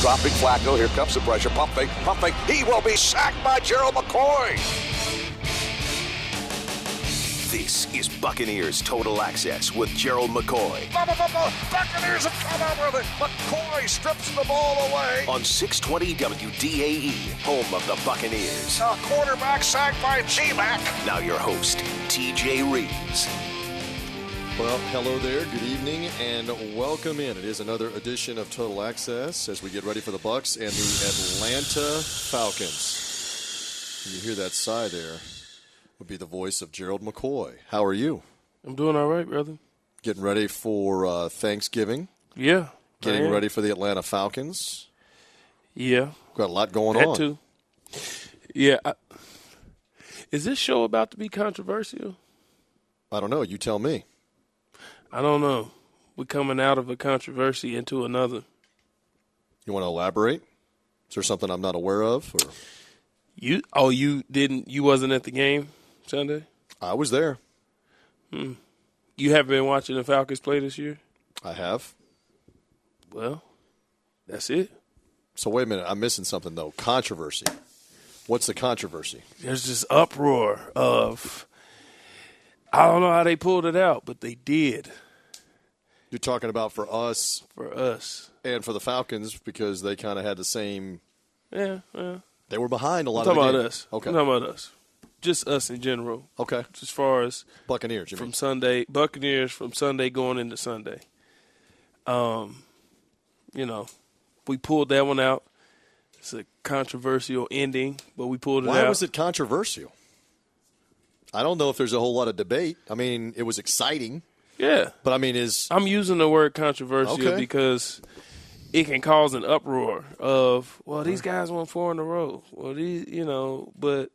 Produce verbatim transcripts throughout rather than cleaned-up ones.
dropping Flacco. Here comes the pressure. Pump fake, pump fake. He will be sacked by Gerald McCoy. This is Buccaneers Total Access with Gerald McCoy. Buccaneers have come out with it. McCoy strips the ball away. On six twenty W D A E, home of the Buccaneers. A quarterback sacked by G-Mac. Now your host, T J Reeves. Well, hello there. Good evening and welcome in. It is another edition of Total Access as we get ready for the Bucs and the Atlanta Falcons. You hear that sigh there? Would be the voice of Gerald McCoy. How are you? I'm doing all right, brother. Getting ready for uh, Thanksgiving? Yeah. Getting ready for the Atlanta Falcons? Yeah. Got a lot going that on. Too. Yeah. I, is this show about to be controversial? I don't know. You tell me. I don't know. We're coming out of a controversy into another. You want to elaborate? Is there something I'm not aware of? Or? You? Oh, you didn't? You wasn't at the game Sunday? I was there. Hmm. You haven't been watching the Falcons play this year? I have. Well, that's it. So wait a minute. I'm missing something, though. Controversy. What's the controversy? There's this uproar of, I don't know how they pulled it out, but they did. You're talking about for us. For us. And for the Falcons because they kind of had the same. Yeah, yeah. They were behind a lot I'm of the talking game. about us. Okay. I'm talking about us. Just us in general. Okay. As far as Buccaneers, you from mean? Sunday, Buccaneers from Sunday going into Sunday. Um, you know, we pulled that one out. It's a controversial ending, but we pulled it Why out. Why was it controversial? I don't know if there's a whole lot of debate. I mean, it was exciting. Yeah. But I mean, is I'm using the word controversial okay. because it can cause an uproar of, well, these guys won four in a row. Well, these, you know, but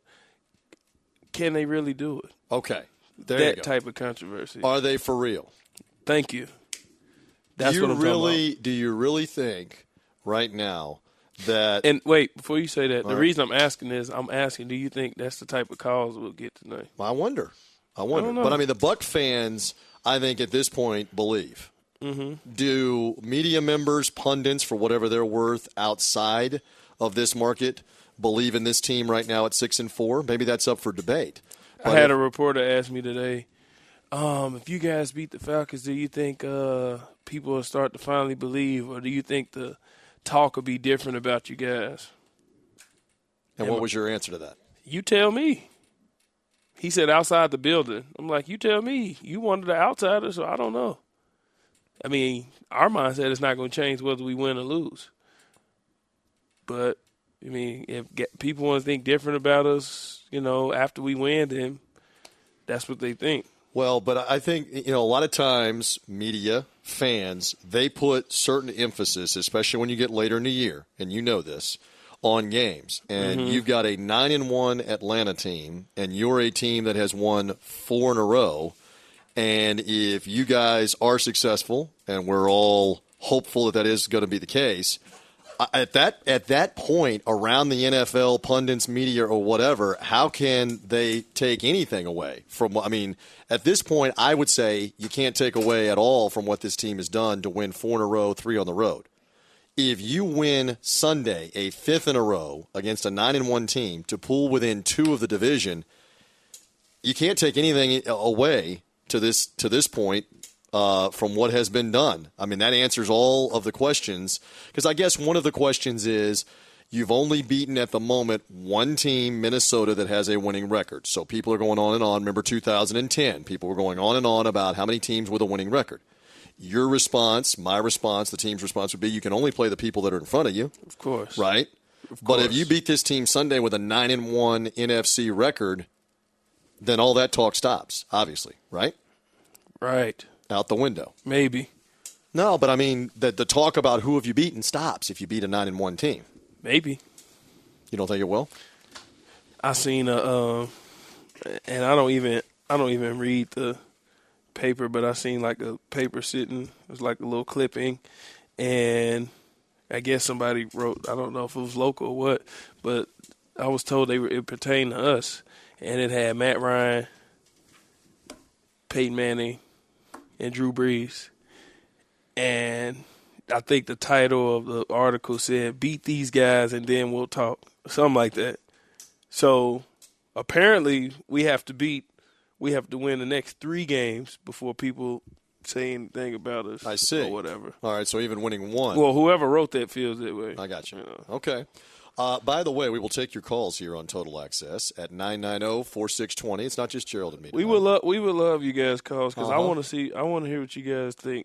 can they really do it? Okay. There that you go. type of controversy. Are they for real? Thank you. That's do you what I'm really, talking about. Do you really think right now that – And wait, before you say that, the right. reason I'm asking is I'm asking, do you think that's the type of calls we'll get tonight? I wonder. I wonder. I but, I mean, the Buck fans, I think at this point, believe. Mm-hmm. Do media members, pundits, for whatever they're worth, outside of this market, believe in this team right now at six and four? Maybe that's up for debate. But I had if, a reporter ask me today, um, if you guys beat the Falcons, do you think uh, people will start to finally believe, or do you think the talk will be different about you guys? And, and what was your answer to that? You tell me. He said outside the building. I'm like, you tell me. You one of the outsiders, so I don't know. I mean, our mindset is not going to change whether we win or lose. But, I mean, if people want to think different about us, you know, after we win, then that's what they think. Well, but I think, you know, a lot of times media, fans, they put certain emphasis, especially when you get later in the year, and you know this, on games. And mm-hmm. you've got a nine and one Atlanta team, and you're a team that has won four in a row. And if you guys are successful, and we're all hopeful that that is going to be the case, at that at that point around the N F L, pundits, media, or whatever, how can they take anything away from? I mean, at this point, I would say you can't take away at all from what this team has done to win four in a row, three on the road. If you win Sunday, a fifth in a row against a nine and one team to pull within two of the division, you can't take anything away to this to this point uh, from what has been done. I mean, that answers all of the questions. Because I guess one of the questions is you've only beaten at the moment one team, Minnesota, that has a winning record. So people are going on and on. Remember two thousand ten. People were going on and on about how many teams with a winning record. Your response, my response, the team's response would be you can only play the people that are in front of you. Of course. Right? Of but course. if you beat this team Sunday with a nine and one N F C record, then all that talk stops, obviously, right? Right. Out the window. Maybe. No, but I mean, the, the talk about who have you beaten stops if you beat a nine and one team. Maybe. You don't think it will? I seen a, uh, and I don't even, I don't even read the paper, but I seen like a paper sitting. It was like a little clipping, and I guess somebody wrote. I don't know if it was local or what, but I was told they were, it pertained to us, and it had Matt Ryan, Peyton Manning, and Drew Brees, and I think the title of the article said, beat these guys and then we'll talk, something like that. So apparently we have to beat, we have to win the next three games before people say anything about us. I see. Or whatever. All right, so even winning one. Well, whoever wrote that feels that way. I got you. you know. Okay. Uh, by the way, we will take your calls here on Total Access at nine nine zero, four six two zero. It's not just Gerald and me. We would love we would love you guys calls because uh-huh. I want to see I want to hear what you guys think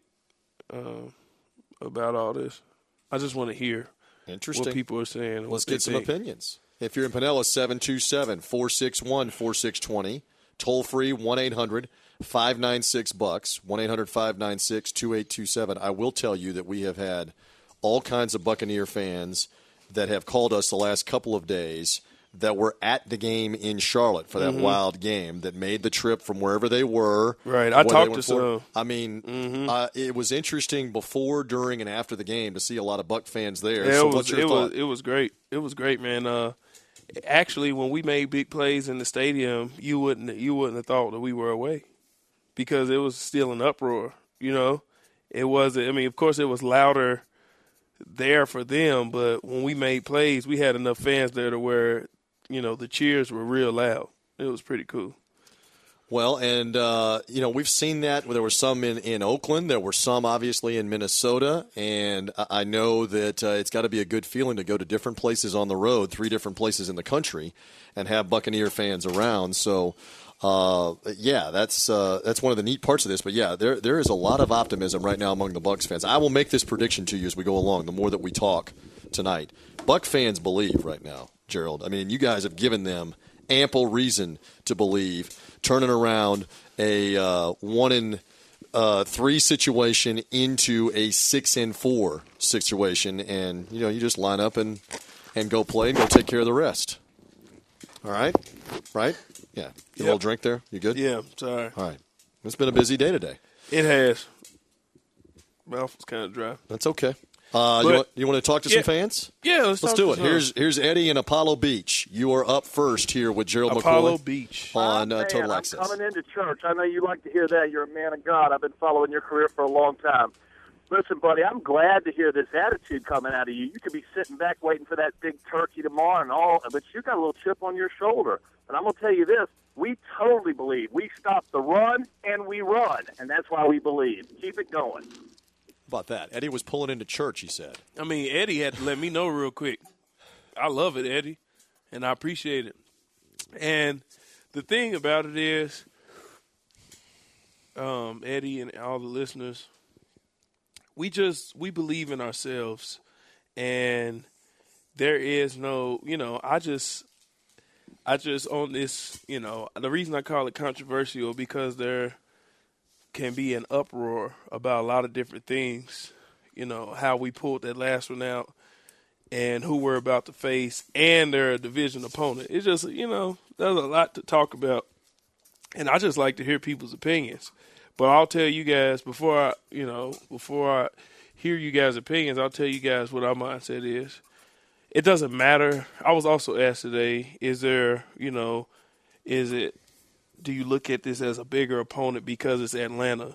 uh, about all this. I just want to hear Interesting. what people are saying. and Let's what they get some think. opinions. If you're in Pinellas, seven two seven, four six one, four six two zero. Toll free, one eight hundred, five nine six, bucks, one eight hundred, five nine six, two eight two seven. I will tell you that we have had all kinds of Buccaneer fans that have called us the last couple of days that were at the game in Charlotte for that Mm-hmm. wild game, that made the trip from wherever they were. Right. I whether talked they to went some. for- I mean, Mm-hmm. uh, it was interesting before, during, and after the game to see a lot of Buck fans there. Yeah, so it was what's your it thought? was it was great. It was great, man. Uh, actually, when we made big plays in the stadium, you wouldn't you wouldn't have thought that we were away because it was still an uproar. You know, it wasn't. I mean, of course, it was louder there for them, but when we made plays, we had enough fans there to where you know the cheers were real loud. It was pretty cool. Well, and, uh, you know, we've seen that. There were some in, in Oakland. There were some, obviously, in Minnesota. And I I know that uh, it's got to be a good feeling to go to different places on the road, three different places in the country, and have Buccaneer fans around. So, uh, yeah, that's uh, that's one of the neat parts of this. But, yeah, there there is a lot of optimism right now among the Bucs fans. I will make this prediction to you as we go along, the more that we talk tonight. Buck fans believe right now, Gerald. I mean, you guys have given them ample reason to believe, turning around a uh, one in uh, three situation into a six in four situation, and you know you just line up and and go play and go take care of the rest. All right, right? Yeah. Get Yep. a little drink there. You good? Yeah, sorry. All right. It's been a busy day today. It has. Mouth was kind of dry. That's okay. Uh, But- you, want, you want to talk to Yeah. some fans? Yeah, let's, Let's talk do to it. some. Here's here's Eddie in Apollo Beach. You are up first here with Gerald Apollo McCoy Beach. on uh, Man, Total I'm Access. coming into church. I know you like to hear that. You're a man of God. I've been following your career for a long time. Listen, buddy, I'm glad to hear this attitude coming out of you. You could be sitting back waiting for that big turkey tomorrow and all, but you got a little chip on your shoulder. And I'm going to tell you this. We totally believe. We stop the run, and we run, and that's why we believe. Keep it going. How about that? Eddie was pulling into church, he said. I mean, Eddie had to let me know real quick. I love it, Eddie, and I appreciate it. And the thing about it is, um, Eddie and all the listeners, we just we believe in ourselves, and there is no, you know, I just, I just on this, you know, the reason I call it controversial because there can be an uproar about a lot of different things, you know, how we pulled that last one out and who we're about to face, and they're a division opponent. It's just, you know, there's a lot to talk about, and I just like to hear people's opinions. But I'll tell you guys before I, you know, before I hear you guys' opinions, I'll tell you guys what our mindset is. It doesn't matter. I was also asked today, is there, you know, is it, do you look at this as a bigger opponent because it's Atlanta?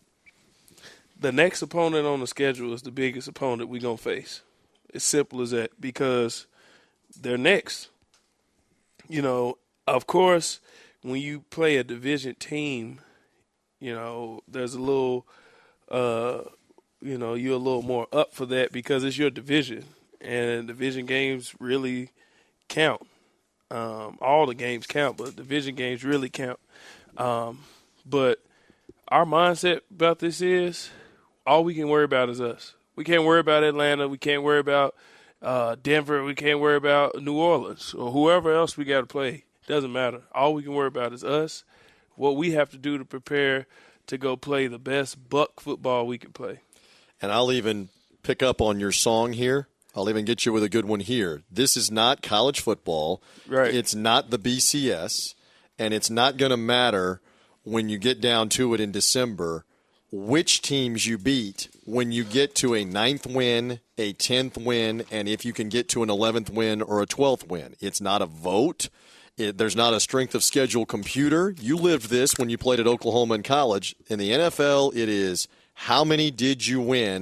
The next opponent on the schedule is the biggest opponent we're going to face. It's simple as that because they're next. You know, of course, when you play a division team, you know, there's a little, uh, you know, you're a little more up for that because it's your division. And division games really count. Um, all the games count, but division games really count. Um, but our mindset about this is all we can worry about is us. We can't worry about Atlanta. We can't worry about uh, Denver. We can't worry about New Orleans or whoever else we got to play. Doesn't matter. All we can worry about is us, what we have to do to prepare to go play the best Buck football we can play. And I'll even pick up on your song here. I'll even get you with a good one here. This is not college football. Right. It's not the B C S, and it's not going to matter when you get down to it in December which teams you beat when you get to a ninth win, a tenth win, and if you can get to an eleventh win or a twelfth win. It's not a vote. It, there's not a strength of schedule computer. You lived this when you played at Oklahoma in college. In the N F L, it is how many did you win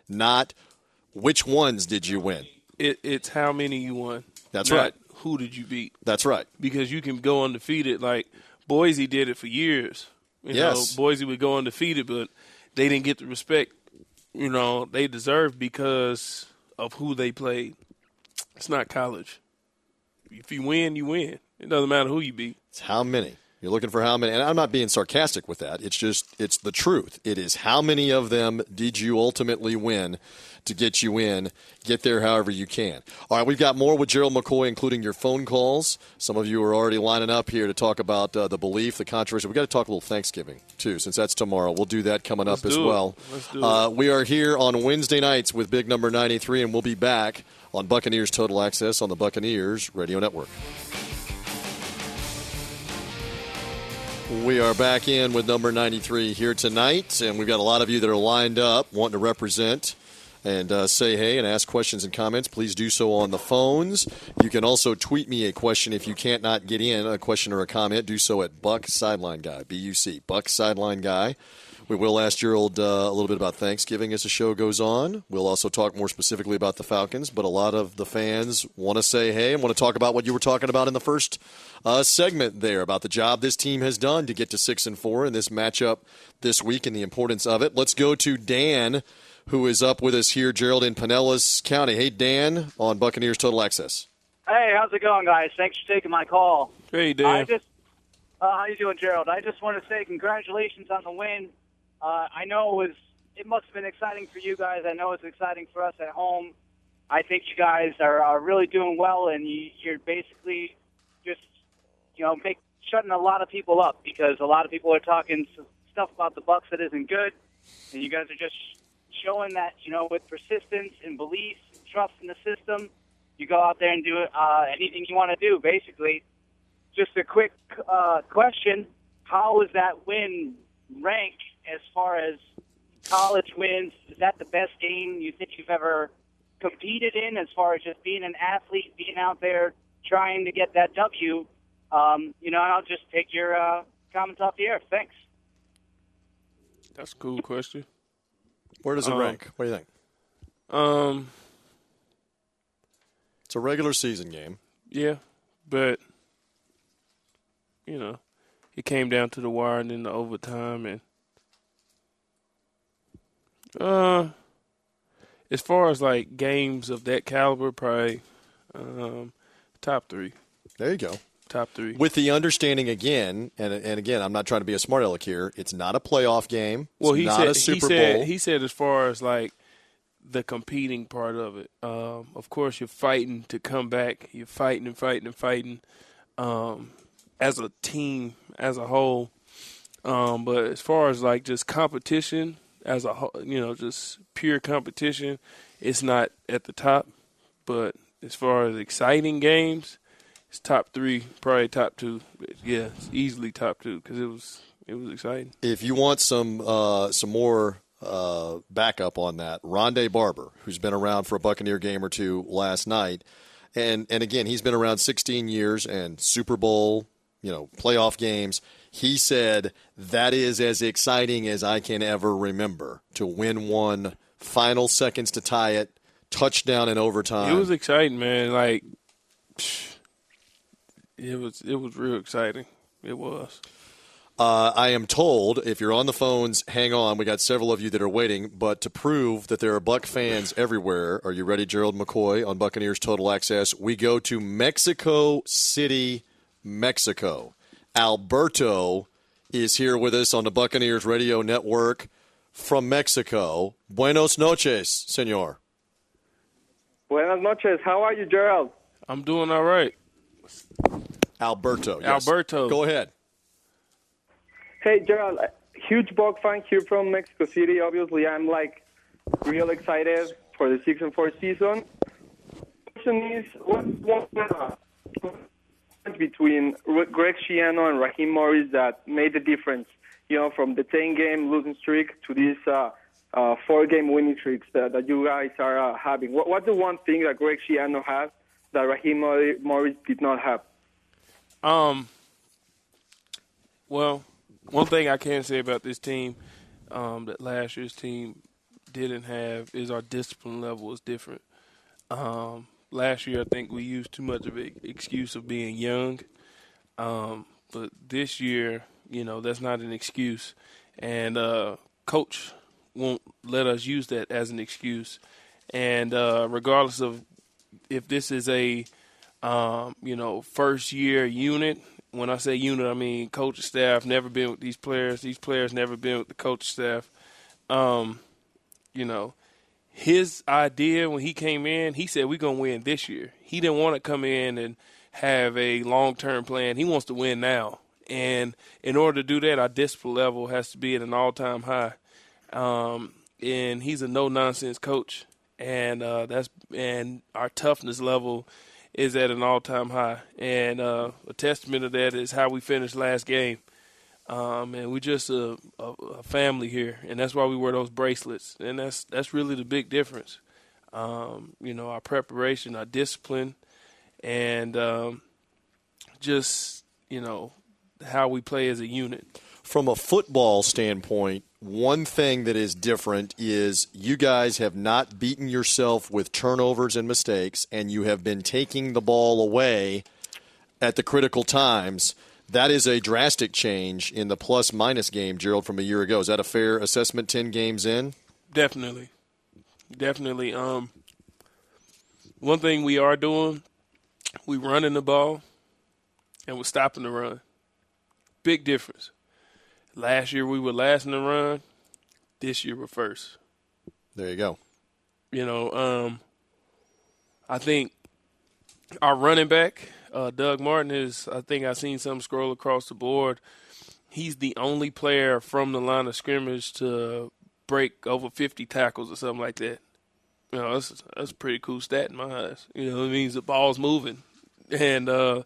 not which ones did you win. It, it's how many you won. That's not right. Who did you beat? That's right. Because you can go undefeated. Like Boise did it for years. You Yes. know, Boise would go undefeated, but they didn't get the respect, you know, they deserved because of who they played. It's not college. If you win, you win. It doesn't matter who you beat. It's how many. You're looking for how many. And I'm not being sarcastic with that. It's just, it's the truth. It is how many of them did you ultimately win to get you in, get there however you can. All right, we've got more with Gerald McCoy, including your phone calls. Some of you are already lining up here to talk about uh, the belief, the controversy. We've got to talk a little Thanksgiving, too, since that's tomorrow. We'll do that coming Let's up as do it. well. Let's do uh, it. we are here on Wednesday nights with Big Number ninety-three, and we'll be back on Buccaneers Total Access on the Buccaneers Radio Network. We are back in with number ninety-three here tonight, and we've got a lot of you that are lined up wanting to represent and uh, say hey and ask questions and comments. Please do so on the phones. You can also tweet me a question if you can't not get in, a question or a comment. Do so at Buck Sideline Guy, B U C, Buck Sideline Guy. We will ask Gerald uh, a little bit about Thanksgiving as the show goes on. We'll also talk more specifically about the Falcons, but a lot of the fans want to say hey and want to talk about what you were talking about in the first uh, segment there, about the job this team has done to get to six and four in this matchup this week and the importance of it. Let's go to Dan, who is up with us here, Gerald, in Pinellas County. Hey, Dan, on Buccaneers Total Access. Hey, how's it going, guys? Thanks for taking my call. Hey, Dan. I just, uh, how you doing, Gerald? I just want to say congratulations on the win. Uh, I know it was, it must have been exciting for you guys. I know it's exciting for us at home. I think you guys are, are really doing well, and you, you're basically just, you know, make, shutting a lot of people up because a lot of people are talking stuff about the Bucs that isn't good, and you guys are just showing that, you know, with persistence and belief, and trust in the system, you go out there and do uh, anything you want to do, basically. Just a quick uh, question. How is that win rank as far as college wins? Is that the best game you think you've ever competed in as far as just being an athlete, being out there trying to get that W? Um, you know, I'll just take your uh, comments off the air. Thanks. That's a cool question. Where does it Um, rank? What do you think? Um, It's a regular season game. yeah, but, you know, it came down to the wire and then the overtime. And uh, as far as, like, games of that caliber, probably um, top three. There you go. Top three. With the understanding again, and and again, I'm not trying to be a smart aleck here. It's not a playoff game. It's Well, he not said a Super he said Bowl. he said as far as like the competing part of it. Um, of course, you're fighting to come back. You're fighting and fighting and fighting um, as a team, as a whole. Um, but as far as like just competition, as a whole, you know, just pure competition, it's not at the top. But as far as exciting games, it's top three, probably top two. But yeah, it's easily top two because it was it was exciting. If you want some uh, some more uh, backup on that, Rondé Barber, who's been around for a Buccaneer game or two last night, and and again, he's been around sixteen years and Super Bowl, you know, playoff games. He said that is as exciting as I can ever remember to win one, final seconds to tie it, touchdown in overtime. It was exciting, man. Like, psh, it was it was real exciting. It was. Uh, I am told, if you're on the phones, hang on. We got several of you that are waiting. But to prove that there are Buck fans everywhere, are you ready, Gerald McCoy, on Buccaneers Total Access? We go to Mexico City, Mexico. Alberto is here with us on the Buccaneers Radio Network from Mexico. Buenos noches, senor. Buenas noches. How are you, Gerald? I'm doing all right. Alberto. Yes. Alberto. Go ahead. Hey, Gerald. Huge Buck fan here from Mexico City. Obviously, I'm like real excited for the six and four season. The question is, what's one uh, between Greg Schiano and Raheem Morris that made the difference? You know, from the ten-game losing streak to this uh, uh, four-game winning streaks that, that you guys are uh, having. What, what's the one thing that Greg Schiano has that Raheem Morris did not have? Um. Well, one thing I can say about this team, um, that last year's team didn't have is our discipline level is different. Um, last year, I think we used too much of an excuse of being young. Um, but this year, you know, that's not an excuse. And uh, Coach won't let us use that as an excuse. And uh, regardless of if this is a, um, you know, first-year unit, when I say unit, I mean coach staff, never been with these players. These players never been with the coach staff. Um, you know, his idea when he came in, he said we're going to win this year. He didn't want to come in and have a long-term plan. He wants to win now. And in order to do that, our discipline level has to be at an all-time high. Um, and he's a no-nonsense coach. And uh, that's and our toughness level is at an all-time high. And uh, a testament of that is how we finished last game. Um, and we're just a, a, a family here, and that's why we wear those bracelets. And that's that's really the big difference. Um, you know, our preparation, our discipline, and um, just, you know, how we play as a unit. From a football standpoint, one thing that is different is you guys have not beaten yourself with turnovers and mistakes, and you have been taking the ball away at the critical times. That is a drastic change in the plus-minus game, Gerald, from a year ago. Is that a fair assessment ten games in? Definitely. Definitely. Um, one thing we are doing, we running the ball, and we're stopping the run. Big difference. Last year we were last in the run. This year we're first. There you go. You know, um, I think our running back, uh, Doug Martin, is, I think I've seen some scroll across the board. He's the only player from the line of scrimmage to break over fifty tackles or something like that. You know, that's, that's a pretty cool stat in my eyes. You know, it means the ball's moving. And, uh,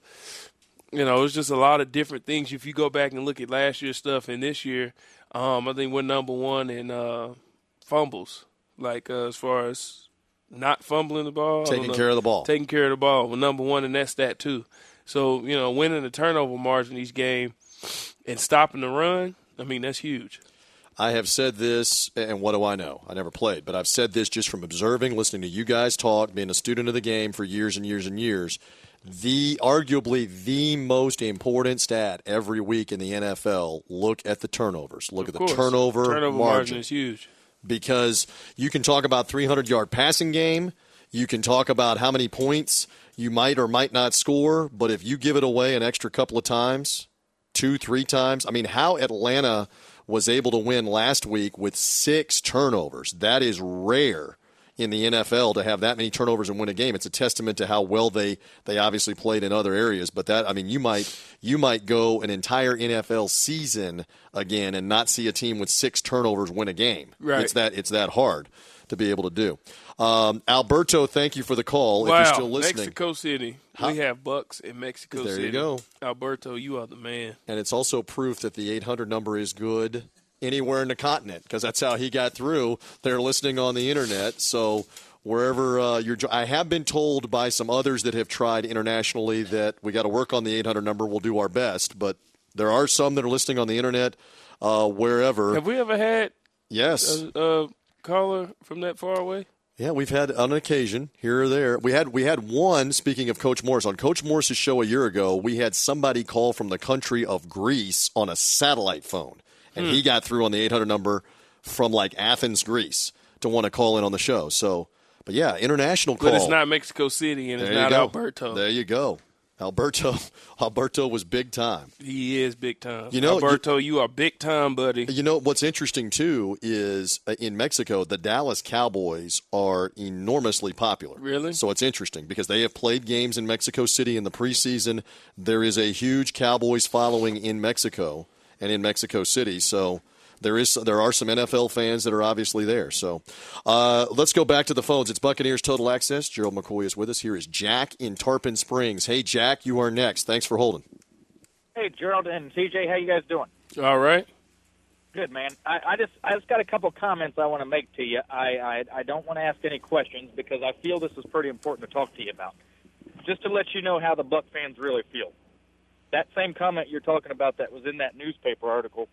you know, it's just a lot of different things. If you go back and look at last year's stuff and this year, um, I think we're number one in uh, fumbles, like uh, as far as not fumbling the ball. Taking care of the ball. Taking care of the ball. We're number one in that stat, too. So, you know, winning the turnover margin each game and stopping the run, I mean, that's huge. I have said this, and what do I know? I never played, but I've said this just from observing, listening to you guys talk, being a student of the game for years and years and years. The arguably the most important stat every week in the N F L, look at the turnovers. Look Of at course. the turnover, turnover margin. margin is huge. Because you can talk about three hundred yard passing game. You can talk about how many points you might or might not score. But if you give it away an extra couple of times, two, three times, I mean, how Atlanta was able to win last week with six turnovers, that is rare in the N F L to have that many turnovers and win a game. It's a testament to how well they, they obviously played in other areas. But that, I mean, you might you might go an entire N F L season again and not see a team with six turnovers win a game. Right. It's that it's that hard to be able to do. Um, Alberto, thank you for the call. Wow, if you're still listening, Mexico City. Huh? We have Bucks in Mexico There City. you go. Alberto, you are the man. And it's also proof that the eight hundred number is good anywhere in the continent, because that's how he got through. They're listening on the internet, so wherever uh, you're. I have been told by some others that have tried internationally that we got to work on the eight hundred number. We'll do our best, but there are some that are listening on the internet uh, wherever. Have we ever had Yes. a, a caller from that far away? Yeah, we've had on occasion here or there. We had we had one. Speaking of Coach Morris, on Coach Morris's show a year ago, we had somebody call from the country of Greece on a satellite phone, and Hmm. he got through on the eight hundred number from like Athens, Greece, to want to call in on the show. So, but yeah, international call. But it's not Mexico City, and it's There you not go. Alberto. There you go. Alberto, Alberto was big time. He is big time. You know, Alberto, you, you are big time, buddy. You know, what's interesting, too, is uh, in Mexico, the Dallas Cowboys are enormously popular. Really? So it's interesting because they have played games in Mexico City in the preseason. There is a huge Cowboys following in Mexico and in Mexico City. So there is there are some N F L fans that are obviously there. So uh, let's go back to the phones. It's Buccaneers Total Access. Gerald McCoy is with us. Here is Jack in Tarpon Springs. Hey, Jack, you are next. Thanks for holding. Hey, Gerald and C J, how you guys doing? All right. Good, man. I, I just I just got a couple comments I want to make to you. I, I I don't want to ask any questions because I feel this is pretty important to talk to you about. Just to let you know how the Buck fans really feel. That same comment you're talking about that was in that newspaper article,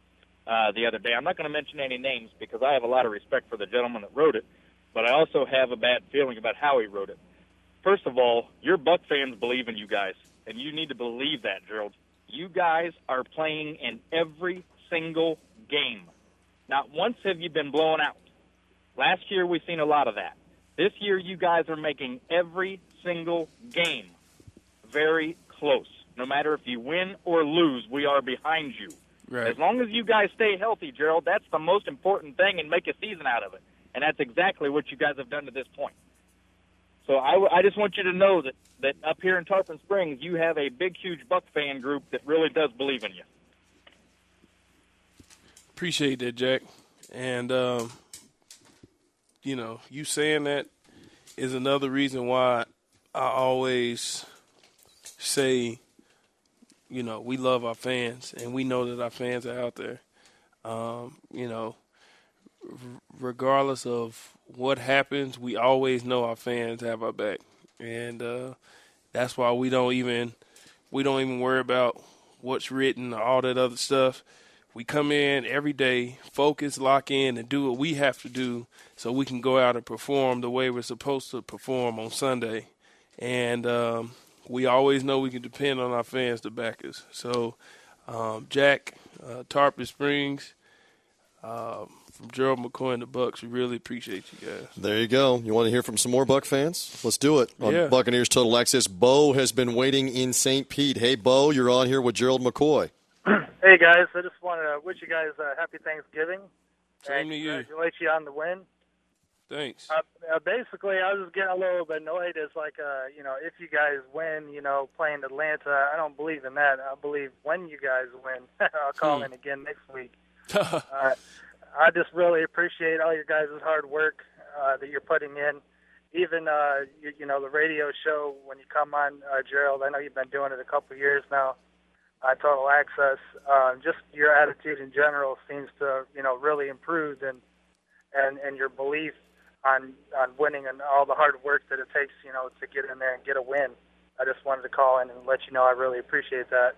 uh, the other day. I'm not going to mention any names because I have a lot of respect for the gentleman that wrote it, but I also have a bad feeling about how he wrote it. First of all, your Buck fans believe in you guys, and you need to believe that, Gerald. You guys are playing in every single game. Not once have you been blown out. Last year we've seen a lot of that. This year you guys are making every single game very close. No matter if you win or lose, we are behind you. Right. As long as you guys stay healthy, Gerald, that's the most important thing, and make a season out of it. And that's exactly what you guys have done to this point. So I, I just want you to know that, that up here in Tarpon Springs, you have a big, huge Buck fan group that really does believe in you. Appreciate that, Jack. And, um, you know, you saying that is another reason why I always say, you know, we love our fans, and we know that our fans are out there. Um, you know, r- regardless of what happens, we always know our fans have our back. And uh, that's why we don't even we don't even worry about what's written or all that other stuff. We come in every day, focus, lock in, and do what we have to do so we can go out and perform the way we're supposed to perform on Sunday. And um, we always know we can depend on our fans to back us. So, um, Jack, uh, Tarpon Springs, uh, from Gerald McCoy and the Bucks, we really appreciate you guys. There you go. You want to hear from some more Buck fans? Let's do it on Yeah. Buccaneers Total Access. Bo has been waiting in Saint Pete. Hey, Bo, you're on here with Gerald McCoy. Hey, guys. I just want to wish you guys a happy Thanksgiving. Same and to you. congratulate you on the win. Thanks. Uh, uh, basically, I was just getting a little bit annoyed. It's like, uh, you know, if you guys win, you know, playing Atlanta, I don't believe in that. I believe when you guys win. I'll call Hmm. in again next week. uh, I just really appreciate all your guys' hard work uh, that you're putting in. Even, uh, you, you know, the radio show, when you come on, uh, Gerald, I know you've been doing it a couple of years now. Uh, Total Access, um, just your attitude in general seems to, you know, really improve, and and and your belief on on winning and all the hard work that it takes, you know, to get in there and get a win. I just wanted to call in and let you know I really appreciate that.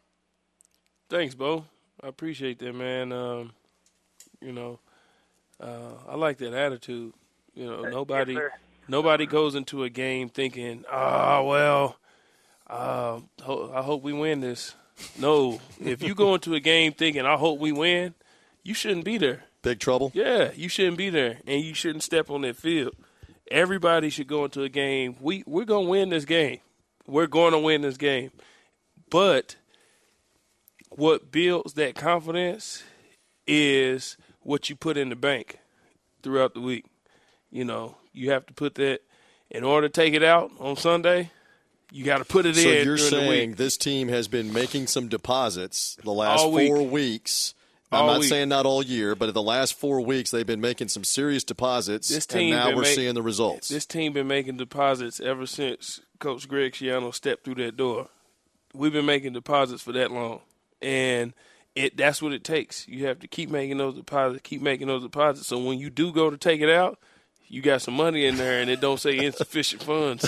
Thanks, Bo. I appreciate that, man. Um, you know, uh, I like that attitude. You know, nobody Yes, sir. nobody goes into a game thinking, "Oh, well, uh, ho- I hope we win this." No, if you go into a game thinking, "I hope we win," you shouldn't be there. Big trouble? Yeah, you shouldn't be there, and you shouldn't step on that field. Everybody should go into a game. We we're gonna win this game. We're going to win this game. But what builds that confidence is what you put in the bank throughout the week. You know, you have to put that in order to take it out on Sunday. You got to put it So in. you're during the saying week. this team has been making some deposits the last All week. four weeks. I'm All not week. saying not all year, but in the last four weeks they've been making some serious deposits, This and team now been we're make- seeing the results. This team been making deposits ever since Coach Greg Schiano stepped through that door. We've been making deposits for that long, and it that's what it takes. You have to keep making those deposits, keep making those deposits. So when you do go to take it out, you got some money in there, and it don't say insufficient funds.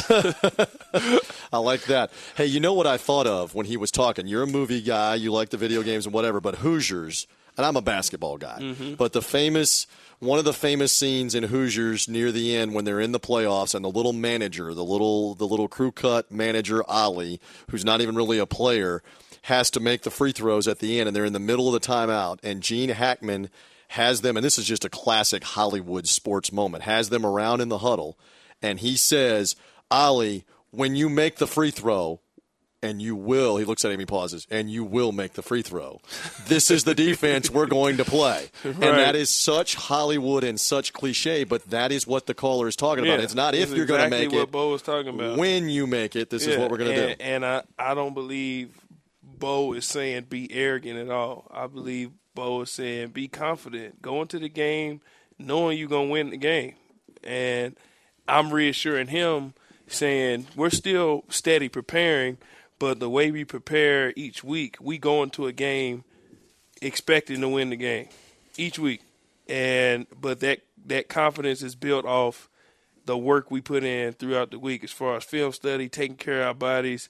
I like that. Hey, you know what I thought of when he was talking? You're a movie guy, you like the video games and whatever, but Hoosiers, and I'm a basketball guy, Mhm. but the famous, one of the famous scenes in Hoosiers near the end when they're in the playoffs and the little manager, the little the little crew cut manager, Ollie, who's not even really a player, has to make the free throws at the end, and they're in the middle of the timeout, and Gene Hackman has them, and this is just a classic Hollywood sports moment, has them around in the huddle, and he says, Ollie, when you make the free throw, and you will, he looks at him, he pauses, and you will make the free throw. This is the defense we're going to play. And Right. that is such Hollywood and such cliche, but that is what the caller is talking about. Yeah, It's not if that's you're going to exactly make what it. Bo was talking about. When you make it, this is Yeah, what we're going to and- do. And I, I don't believe Bo is saying be arrogant at all. I believe Bo is saying be confident. Go into the game knowing you're going to win the game. And I'm reassuring him saying we're still steady preparing, but the way we prepare each week, we go into a game expecting to win the game each week. And but that, that confidence is built off the work we put in throughout the week as far as film study, taking care of our bodies,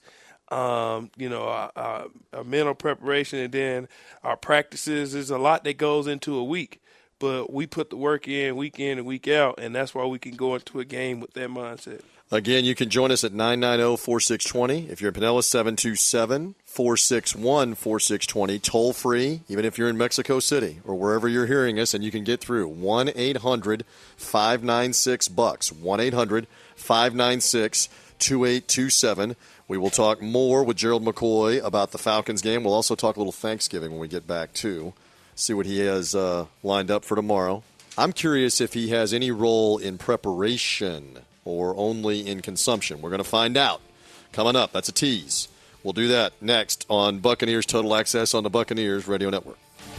um, you know, our, our, our mental preparation, and then our practices. There's a lot that goes into a week, but we put the work in week in and week out, and that's why we can go into a game with that mindset. Again, you can join us at nine nine zero, four six two zero. If you're in Pinellas, seven two seven, four six one, four six two zero. Toll free, even if you're in Mexico City or wherever you're hearing us, and you can get through. one eight hundred, five nine six, bucks. one eight hundred, five nine six, two eight two seven. We will talk more with Gerald McCoy about the Falcons game. We'll also talk a little Thanksgiving when we get back, too. See what he has uh, lined up for tomorrow. I'm curious if he has any role in preparation or only in consumption. We're going to find out. Coming up, that's a tease. We'll do that next on Buccaneers Total Access on the Buccaneers Radio Network.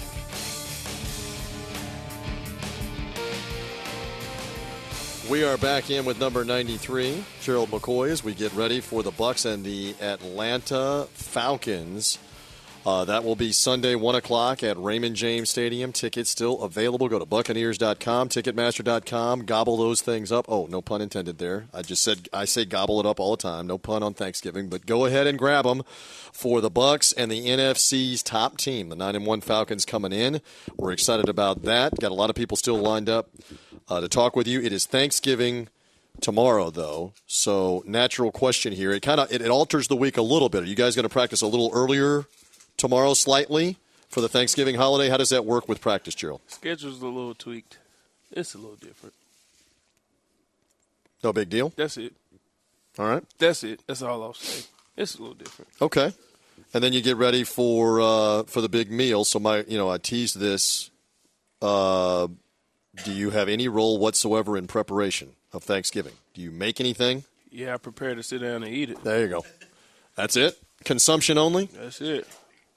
We are back in with number ninety-three, Gerald McCoy, as we get ready for the Bucs and the Atlanta Falcons. Uh, that will be Sunday, one o'clock at Raymond James Stadium. Tickets still available. Go to Buccaneers dot com, Ticketmaster dot com. Gobble those things up. Oh, no pun intended there. I just said I say gobble it up all the time. No pun on Thanksgiving. But go ahead and grab them for the Bucs and the N F C's top team. The nine and one Falcons coming in. We're excited about that. Got a lot of people still lined up uh, to talk with you. It is Thanksgiving tomorrow, though. So natural question here. It kind of it, it alters the week a little bit. Are you guys going to practice a little earlier tomorrow slightly for the Thanksgiving holiday? How does that work with practice, Gerald? Schedule's a little tweaked. It's a little different. No big deal? That's it. All right. That's it. That's all I'll say. It's a little different. Okay. And then you get ready for uh, for the big meal. So my, you know, I teased this. Uh, do you have any role whatsoever in preparation of Thanksgiving? Do you make anything? Yeah, I prepare to sit down and eat it. There you go. That's it? Consumption only? That's it.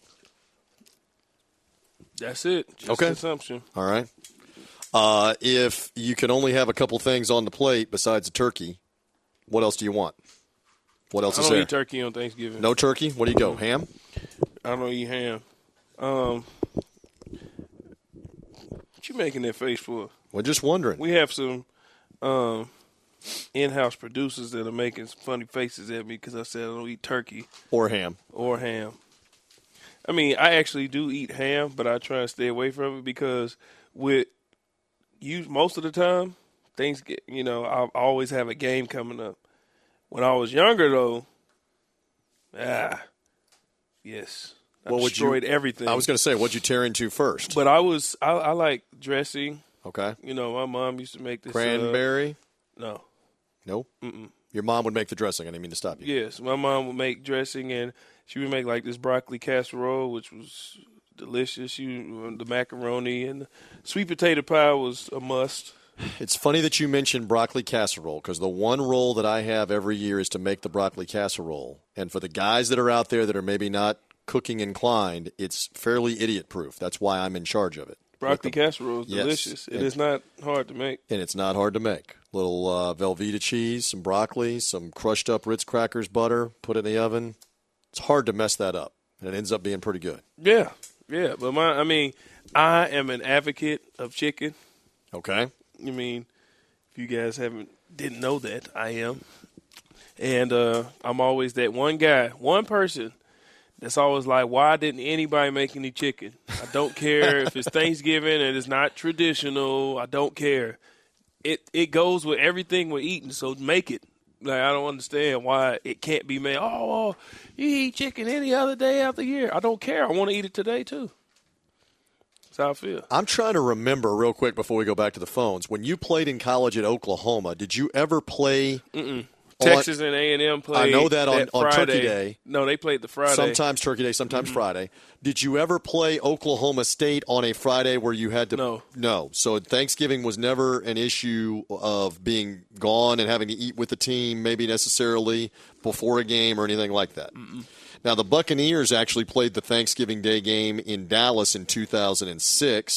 That's it. Just okay. Consumption. All right. Uh, if you can only have a couple things on the plate besides a turkey, what else do you want? What else I is don't there? eat turkey on Thanksgiving. No turkey? What do you go? Ham? I don't eat ham. Um, what you making that face for? We're just wondering. We have some um, in-house producers that are making some funny faces at me because I said I don't eat turkey. Or ham. Or ham. I mean, I actually do eat ham, but I try to stay away from it because with you most of the time, things get, you know, I always have a game coming up. When I was younger, though, ah, yes, I what destroyed you, everything. I was going to say, what'd you tear into first? But I was, I, I like dressing. Okay. You know, my mom used to make this. Cranberry? Uh, no. No? Mm-mm. Your mom would make the dressing. I didn't mean to stop you. Yes, my mom would make dressing, and she would make like this broccoli casserole, which was delicious. She, the macaroni and the sweet potato pie was a must. It's funny that you mentioned broccoli casserole because the one role that I have every year is to make the broccoli casserole. And for the guys that are out there that are maybe not cooking inclined, it's fairly idiot-proof. That's why I'm in charge of it. Broccoli the, casserole is yes, delicious. It and, is not hard to make. And it's not hard to make. Little uh, Velveeta cheese, some broccoli, some crushed up Ritz crackers, butter, put it in the oven. It's hard to mess that up, and it ends up being pretty good. Yeah, yeah. But my, I mean, I am an advocate of chicken. Okay. I mean, if you guys haven't didn't know that, I am, and uh, I'm always that one guy, one person that's always like, why didn't anybody make any chicken? I don't care if it's Thanksgiving and it's not traditional. I don't care. It it goes with everything we're eating, so make it. Like, I don't understand why it can't be made. Oh, well, you eat chicken any other day of the year. I don't care. I want to eat it today, too. That's how I feel. I'm trying to remember real quick before we go back to the phones. When you played in college at Oklahoma, did you ever play Mm-mm. Texas and A and M played. I know that on, that on Turkey Day. No, they played the Friday. Sometimes Turkey Day, sometimes mm-hmm. Friday. Did you ever play Oklahoma State on a Friday where you had to? No. No. So Thanksgiving was never an issue of being gone and having to eat with the team, maybe necessarily before a game or anything like that. Mm-mm. Now, the Buccaneers actually played the Thanksgiving Day game in Dallas in two thousand six.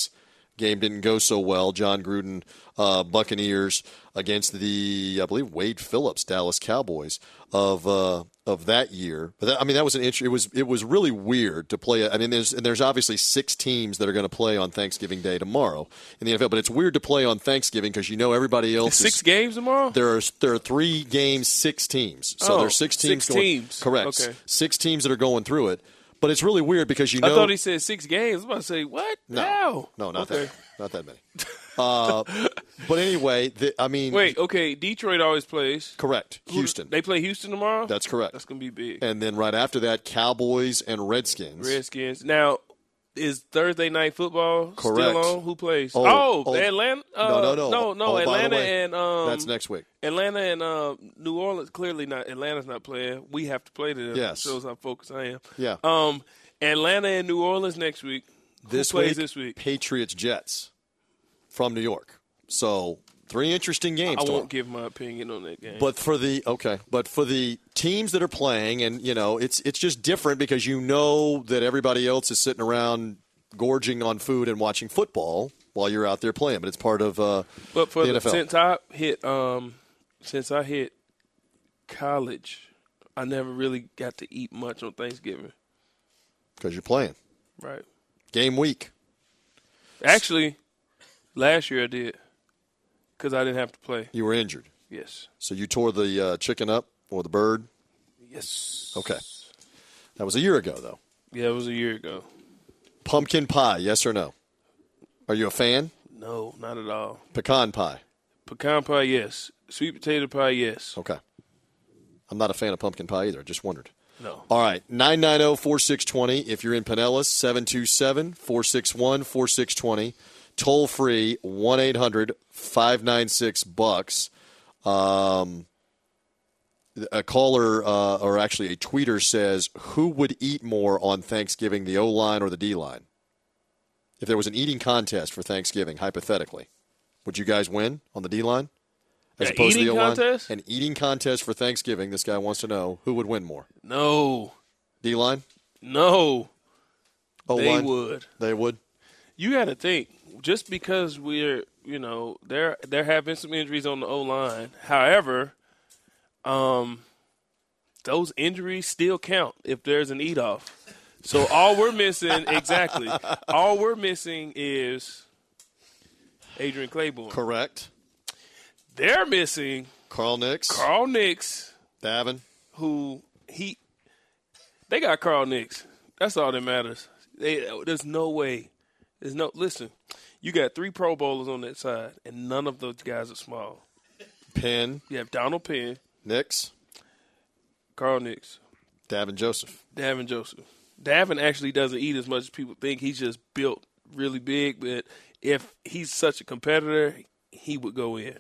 game didn't go so well. John Gruden uh, Buccaneers against the, I believe, Wade Phillips Dallas Cowboys of uh, of that year. But that, I mean, that was an int- it was it was really weird to play. I mean, there's and there's obviously six teams that are going to play on Thanksgiving Day tomorrow in the N F L. But it's weird to play on Thanksgiving because you know everybody else. Six is, games tomorrow. There are there are three games, six teams. So oh, there's six teams. Six going, teams. Correct. Okay. Six teams that are going through it. But it's really weird because you know. I thought he said six games. I was about to say what? No, no, not okay. that, not that many. Uh, but anyway, the, I mean, wait, okay. Detroit always plays. Correct. Houston. They play Houston tomorrow. That's correct. That's gonna be big. And then right after that, Cowboys and Redskins. Redskins. Now, is Thursday night football Correct. still on? Who plays? Oh, oh, oh Atlanta. Uh, no, no, no, no, no. oh, Atlanta way, and um, that's next week. Atlanta and uh, New Orleans. Clearly not. Atlanta's not playing. We have to play them. Yes. Shows how focused I am. Yeah. Um, Atlanta and New Orleans next week. Who This plays week, this week? Patriots Jets from New York. So three interesting games. I tomorrow. won't give my opinion on that game. But for the okay, but for the teams that are playing, and you know, it's it's just different because you know that everybody else is sitting around gorging on food and watching football while you're out there playing. But it's part of uh, but for the, the N F L. since I hit um since I hit college, I never really got to eat much on Thanksgiving. Because you're playing. Right. Game week. Actually, last year I did because I didn't have to play. You were injured. Yes. So you tore the uh, chicken up or the bird? Yes. Okay. That was a year ago, though. Yeah, it was a year ago. Pumpkin pie, yes or no? Are you a fan? No, not at all. Pecan pie? Pecan pie, yes. Sweet potato pie, yes. Okay. I'm not a fan of pumpkin pie either. Just wondered. No. All right. nine nine zero, four six two zero. If you're in Pinellas, seven two seven, four six one, four six two zero. Toll free, one eight hundred, five nine six, bucks. Um, a caller, uh, or actually a tweeter says, who would eat more on Thanksgiving, the O-line or the D-line? If there was an eating contest for Thanksgiving, hypothetically, would you guys win on the D-line? As An opposed eating to the O-line? contest? An eating contest for Thanksgiving. This guy wants to know who would win more. No. D-line? No. O-line? They would. They would? You got to think, just because we're, you know, there there have been some injuries on the O-line. However, um, those injuries still count if there's an eat-off. So all we're missing, exactly, all we're missing is Adrian Claiborne. Correct. They're missing Carl Nix. Carl Nix. Davin. Who he they got Carl Nix. That's all that matters. They, there's no way. There's no listen, you got three Pro Bowlers on that side, and none of those guys are small. Penn. You have Donald Penn. Nix. Carl Nix. Davin Joseph. Davin Joseph. Davin actually doesn't eat as much as people think. He's just built really big, but if he's such a competitor, he would go in.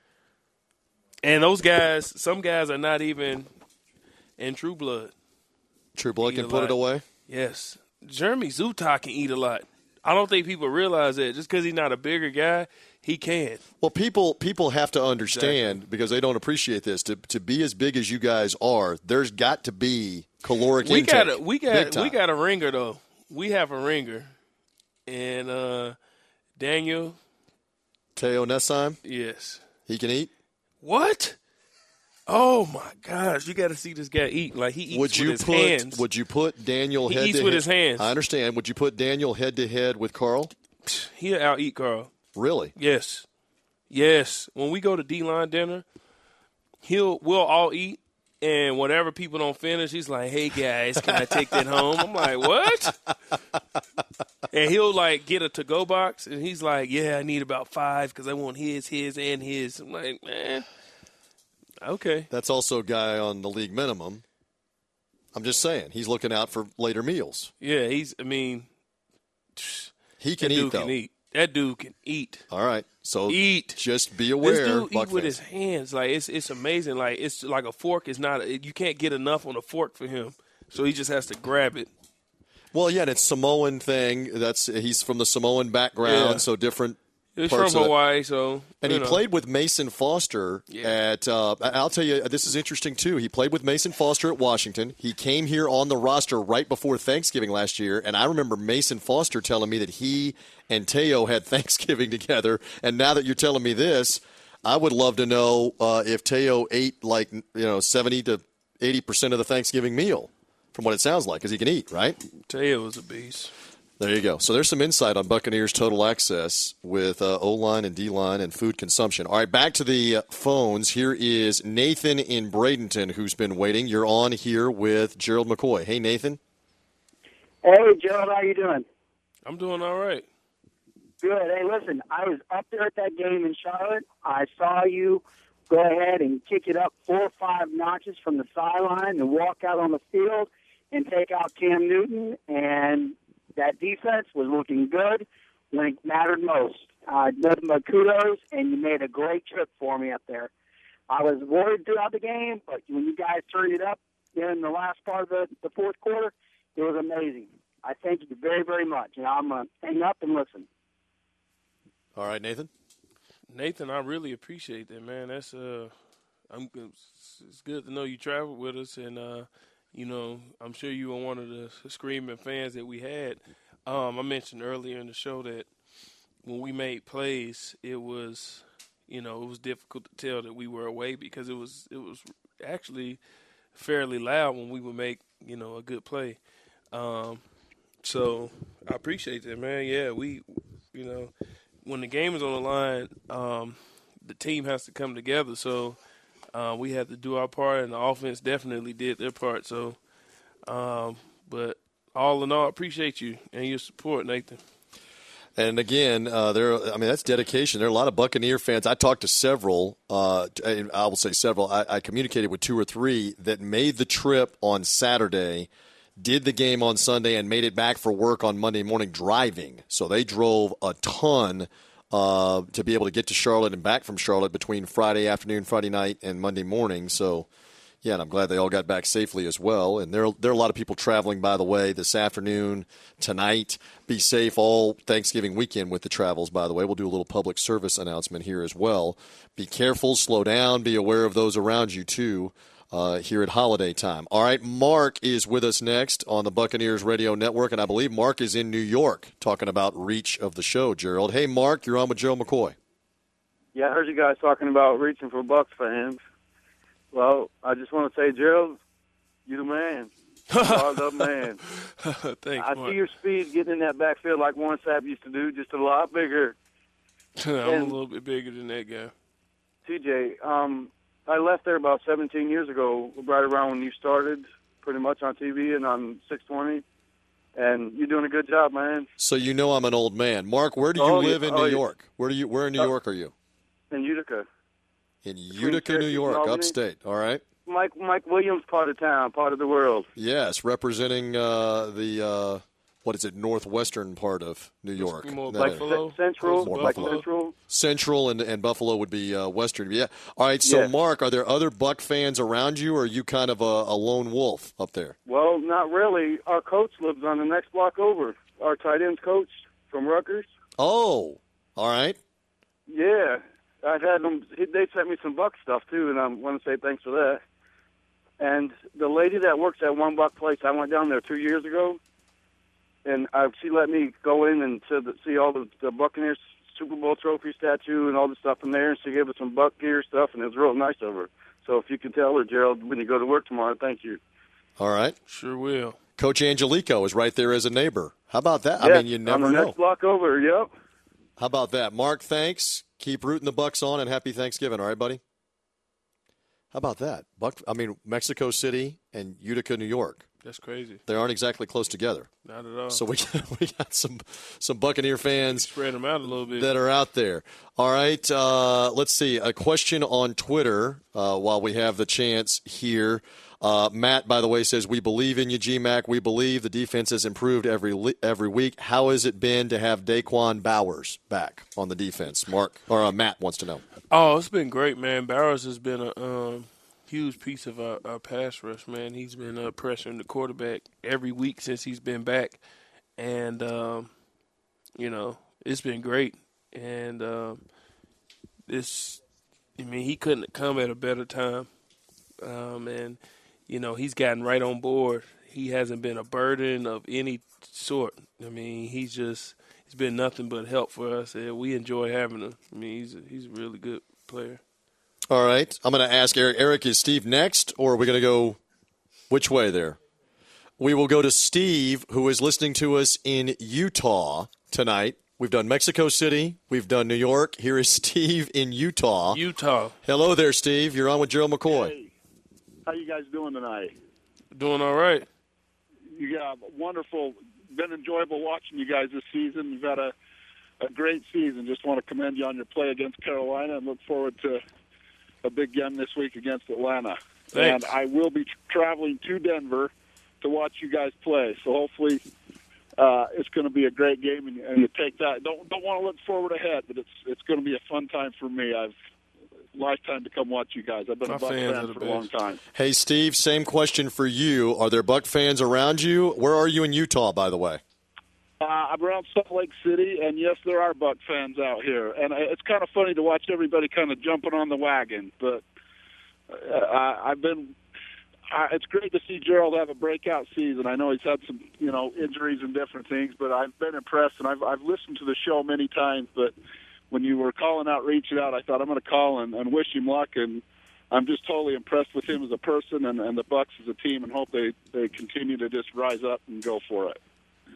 And those guys, some guys are not even in True Blood. True Blood Eat can a put lot. it away? Yes. Jeremy Zutak can eat a lot. I don't think people realize that. Just because he's not a bigger guy, he can. Well, people people have to understand, exactly, because they don't appreciate this. To to be as big as you guys are, there's got to be caloric we intake. Got a, we got big time. we got a ringer though. We have a ringer, and uh, Daniel Teo Nessheim. Yes, he can eat. What? Oh my gosh! You got to see this guy eat. Like he eats would with you his put, hands. Would you put Daniel he head eats to with head? his hands. I understand. Would you put Daniel head to head with Carl? He'll out eat Carl. Really? Yes, yes. When we go to D-line dinner, he'll we'll all eat, and whatever people don't finish, he's like, "Hey guys, can I take that home?" I'm like, "What?" And he'll like get a to-go box, and he's like, "Yeah, I need about five because I want his, his, and his." I'm like, "Man, okay." That's also a guy on the league minimum. I'm just saying, he's looking out for later meals. Yeah, he's. I mean, he can that eat dude though. Can eat. That dude can eat. All right, so eat. Just be aware. This dude Buck eat with fans. his hands. Like it's it's amazing. Like it's like a fork is not. You can't get enough on a fork for him, so he just has to grab it. Well, yeah, and it's Samoan thing. That's he's from the Samoan background, Yeah. so different. He's parts from of the- Hawaii, so And you he know. played with Mason Foster Yeah. at, uh, I'll tell you, this is interesting, too. He played with Mason Foster at Washington. He came here on the roster right before Thanksgiving last year, and I remember Mason Foster telling me that he and Teo had Thanksgiving together. And now that you're telling me this, I would love to know uh, if Teo ate like, you know, seventy to eighty percent of the Thanksgiving meal, from what it sounds like, because he can eat, right? Teo was a beast. There you go. So there's some insight on Buccaneers Total Access with uh, O-line and D-line and food consumption. All right, back to the uh, phones. Here is Nathan in Bradenton, who's been waiting. You're on here with Gerald McCoy. Hey, Nathan. Hey, Gerald, how you doing? I'm doing all right. Good. Hey, listen, I was up there at that game in Charlotte. I saw you go ahead and kick it up four or five notches from the sideline and walk out on the field and take out Cam Newton, and that defense was looking good when it mattered most. Uh, nothing but kudos, and you made a great trip for me up there. I was worried throughout the game, but when you guys turned it up in the last part of the, the fourth quarter, it was amazing. I thank you very, very much, and I'm going to hang up and listen. All right, Nathan. Nathan, I really appreciate that, man. That's uh, I'm. It's good to know you traveled with us, and uh, you know, I'm sure you were one of the screaming fans that we had. Um, I mentioned earlier in the show that when we made plays, it was, you know, it was difficult to tell that we were away because it was it was actually fairly loud when we would make, you know, a good play. Um, so I appreciate that, man. Yeah, we, you know, when the game is on the line, um, the team has to come together. So uh, we had to do our part, and the offense definitely did their part. So, um, but all in all, I appreciate you and your support, Nathan. And again, uh, there. I mean, that's dedication. There are a lot of Buccaneer fans. I talked to several. Uh, and I will say several. I, I communicated with two or three that made the trip on Saturday, did the game on Sunday, and made it back for work on Monday morning driving. So they drove a ton uh, to be able to get to Charlotte and back from Charlotte between Friday afternoon, Friday night, and Monday morning. So, yeah, and I'm glad they all got back safely as well. And there, there are a lot of people traveling, by the way, this afternoon, tonight. Be safe all Thanksgiving weekend with the travels, by the way. We'll do a little public service announcement here as well. Be careful, slow down, be aware of those around you, too. Uh, here at holiday time. All right, Mark is with us next on the Buccaneers Radio Network, and I believe Mark is in New York talking about reach of the show, Gerald. Hey, Mark, you're on with Gerald McCoy. Yeah, I heard you guys talking about reaching for Bucs fans. Well, I just want to say, Gerald, you the man. You are the man. Thanks, I Mark. see your speed getting in that backfield like Warren Sapp used to do, just a lot bigger. I'm And- a little bit bigger than that guy. T J, um, I left there about seventeen years ago, right around when you started, pretty much on T V and on six twenty. And you're doing a good job, man. So you know I'm an old man. Mark, where do you Oh, yeah. live in Oh, New yeah. York? Where do you? Where in New Uh, York are you? In Utica. In Utica, New Syracuse York, and Albany. upstate. All right. Mike Mike Williams part of town, part of the world. Yes, representing uh, the uh, what is it, northwestern part of New York. more That Like is- Buffalo? Central, More like Buffalo. Central. Central and, and Buffalo would be uh, western. Yeah. All right. So, Yeah. Mark, are there other Buck fans around you, or are you kind of a, a lone wolf up there? Well, not really. Our coach lives on the next block over. Our tight ends coach from Rutgers. Oh, all right. Yeah, I've had them. They sent me some Buck stuff too, and I want to say thanks for that. And the lady that works at One Buck Place, I went down there two years ago, and I, she let me go in and to the, see all the, the Buccaneers Super Bowl trophy statue and all the stuff in there, and she gave us some Buck gear stuff, and it was real nice of her. So if you can tell her, Gerald, when you go to work tomorrow, thank you. All right. Sure will. Coach Angelico is right there as a neighbor. How about that? I Yeah, mean, you on never the know. next block over. Yep. How about that? Mark, thanks. Keep rooting the Bucks on, and happy Thanksgiving, all right, buddy? How about that? Buck, I mean, Mexico City and Utica, New York. That's crazy. They aren't exactly close together. Not at all. So we we got some some Buccaneer fans Spread them out a little bit. that are out there. All right, uh, let's see. A question on Twitter uh, while we have the chance here. Uh, Matt, by the way, says, we believe in you, G-Mac. We believe the defense has improved every li- every week. How has it been to have Daquan Bowers back on the defense? Mark or uh, Matt wants to know. Oh, it's been great, man. Bowers has been a um, huge piece of our, our pass rush, man. He's been uh, pressuring the quarterback every week since he's been back. And, um, you know, it's been great. And um, this, I mean, he couldn't have come at a better time. Um, and, you know, he's gotten right on board. He hasn't been a burden of any sort. I mean, he's just he's been nothing but help for us, and we enjoy having him. I mean, he's a, he's a really good player. All right. I'm going to ask Eric. Eric, is Steve next, or are we going to go which way there? We will go to Steve, who is listening to us in Utah tonight. We've done Mexico City. We've done New York. Here is Steve in Utah. Utah. Hello there, Steve. You're on with Gerald McCoy. Hey, how you guys doing tonight? Doing all right. You got wonderful. Been enjoyable watching you guys this season. You've had a, a great season. Just want to commend you on your play against Carolina and look forward to a big game this week against Atlanta. Thanks. And I will be traveling to Denver to watch you guys play. So hopefully uh, it's going to be a great game, and, and you take that. Don't don't want to look forward ahead, but it's it's going to be a fun time for me. I've lifetime to come watch you guys. I've been My a Buck fans fan are the for a long best. time. Hey, Steve, same question for you. Are there Buck fans around you? Where are you in Utah, by the way? Uh, I'm around Salt Lake City, and yes, there are Buck fans out here. And it's kind of funny to watch everybody kind of jumping on the wagon. But uh, I, I've been. I, it's great to see Gerald have a breakout season. I know he's had some, you know, injuries and different things, but I've been impressed, and I've I've listened to the show many times. But when you were calling out, reaching out, I thought I'm going to call and, and wish him luck. And I'm just totally impressed with him as a person and, and the Bucks as a team, and hope they, they continue to just rise up and go for it.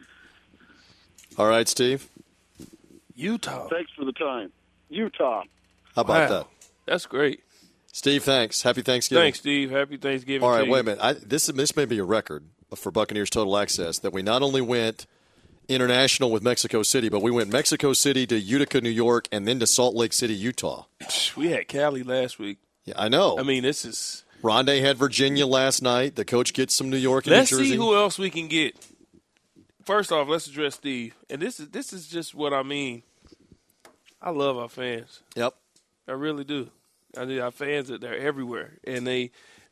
All right, Steve. Utah. Thanks for the time. Utah. How about Wow. that? That's great. Steve, thanks. Happy Thanksgiving. Thanks, Steve. Happy Thanksgiving. All to right, you. wait a minute. I, this this may be a record for Buccaneers Total Access that we not only went international with Mexico City, but we went Mexico City to Utica, New York, and then to Salt Lake City, Utah. We had Cali last week. Yeah, I know. I mean, this is. Rondé had Virginia last night. The coach gets some New York and Let's New Jersey. see who else we can get. First off, let's address Steve. And this is this is just what I mean. I love our fans. Yep. I really do. I mean, our fans are they're everywhere, and they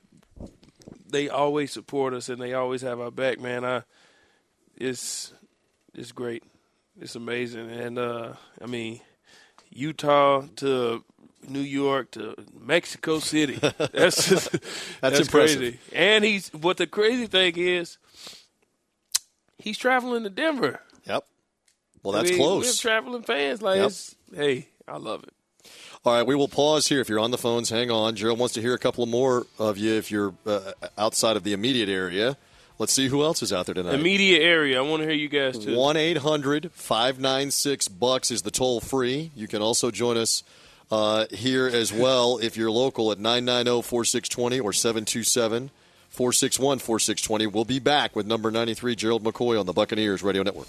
they always support us, and they always have our back. Man, I it's it's great. It's amazing, and uh, I mean, Utah to New York to Mexico City. That's just, That's that's impressive. crazy. And he's what the crazy thing is, he's traveling to Denver. Yep. Well, I that's mean, We close. have traveling fans. Like, Yep. it's, hey, I love it. All right, we will pause here. If you're on the phones, hang on. Gerald wants to hear a couple of more of you if you're uh, outside of the immediate area. Let's see who else is out there tonight. Immediate area. I want to hear you guys, too. one eight hundred five nine six bucks is the toll free. You can also join us uh, here as well if you're local at nine nine zero four six two zero or seven two seven four six one four six two zero. We'll be back with number ninety-three, Gerald McCoy, on the Buccaneers Radio Network.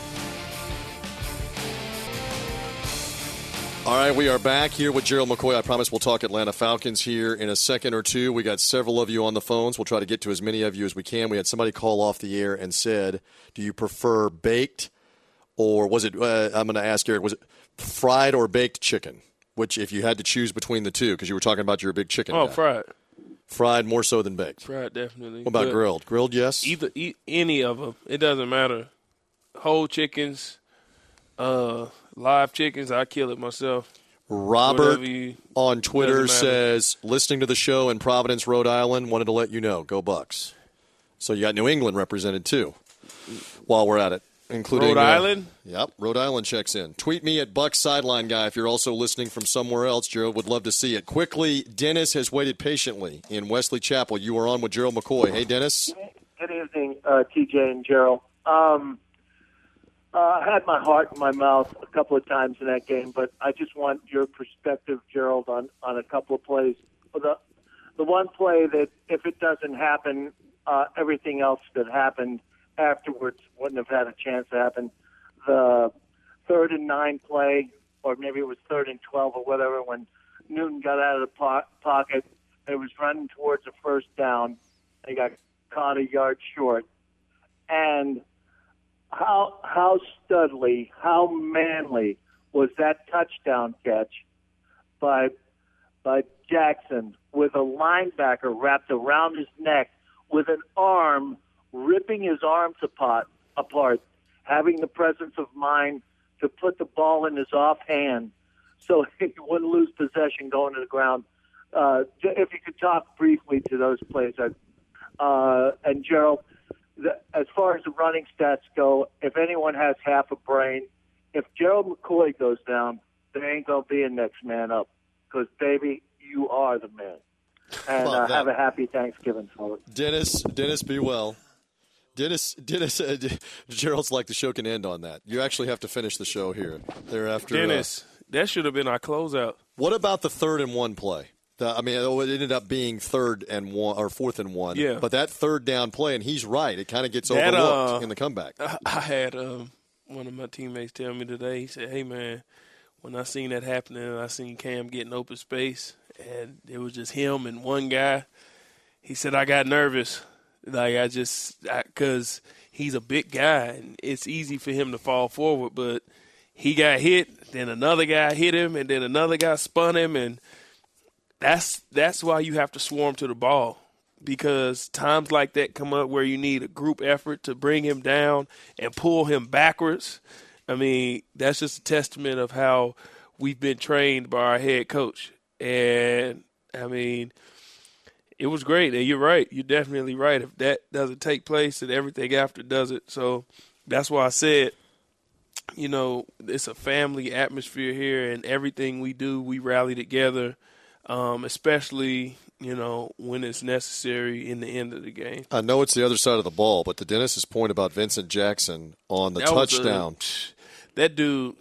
All right, we are back here with Gerald McCoy. I promise we'll talk Atlanta Falcons here in a second or two. We got several of you on the phones. We'll try to get to as many of you as we can. We had somebody call off the air and said, do you prefer baked or was it, uh, I'm going to ask Eric, was it fried or baked chicken? Which, if you had to choose between the two, because you were talking about you're a big chicken Oh, guy. fried. Fried more so than baked. Fried, definitely. What about But grilled? Grilled, yes? Either e- any of them. It doesn't matter. Whole chickens, uh, live chickens, I kill it myself. Robert Whatever you- on Twitter doesn't matter. says, listening to the show in Providence, Rhode Island, wanted to let you know, go Bucks. So you got New England represented, too, while we're at it. Including Rhode uh, Island? Yep, Rhode Island checks in. Tweet me at Bucks Sideline Guy if you're also listening from somewhere else. Gerald would love to see it. Quickly, Dennis has waited patiently in Wesley Chapel. You are on with Gerald McCoy. Hey, Dennis. Good evening, uh, T J and Gerald. Um, uh, I had my heart in my mouth a couple of times in that game, but I just want your perspective, Gerald, on, on a couple of plays. The the one play that if it doesn't happen, uh, everything else that happened afterwards wouldn't have had a chance to happen. The third and nine play, or maybe it was third and twelve or whatever, when Newton got out of the po- pocket and was running towards a first down. They got caught a yard short. And how how studly, how manly was that touchdown catch by by Jackson with a linebacker wrapped around his neck with an arm ripping his arms apart, apart, having the presence of mind to put the ball in his offhand so he wouldn't lose possession going to the ground. Uh, if you could talk briefly to those plays. Uh, and, Gerald, the, as far as the running stats go, if anyone has half a brain, if Gerald McCoy goes down, there ain't going to be a next man up because, baby, you are the man. And uh, have a happy Thanksgiving, folks. Dennis, Dennis, be well. Dennis, Dennis, uh, Gerald's like the show can end on that. You actually have to finish the show here. Thereafter, Dennis, uh, that should have been our closeout. What about the third and one play? The, I mean, it ended up being third and one or fourth and one. Yeah. But that third down play, and he's right, it kind of gets that, overlooked uh, in the comeback. I, I had um, one of my teammates tell me today. He said, "Hey, man, when I seen that happening, I seen Cam getting open space, and it was just him and one guy." He said, "I got nervous, like I just because he's a big guy, and it's easy for him to fall forward, but he got hit, then another guy hit him, and then another guy spun him, and." That's that's why you have to swarm to the ball, because times like that come up where you need a group effort to bring him down and pull him backwards. I mean, that's just a testament of how we've been trained by our head coach. And, I mean, it was great. And you're right. You're definitely right. If that doesn't take place, then everything after does it. So that's why I said, you know, it's a family atmosphere here, and everything we do, we rally together. Um, especially, you know, when it's necessary in the end of the game. I know it's the other side of the ball, but to Dennis's point about Vincent Jackson on the that touchdown. A, that dude,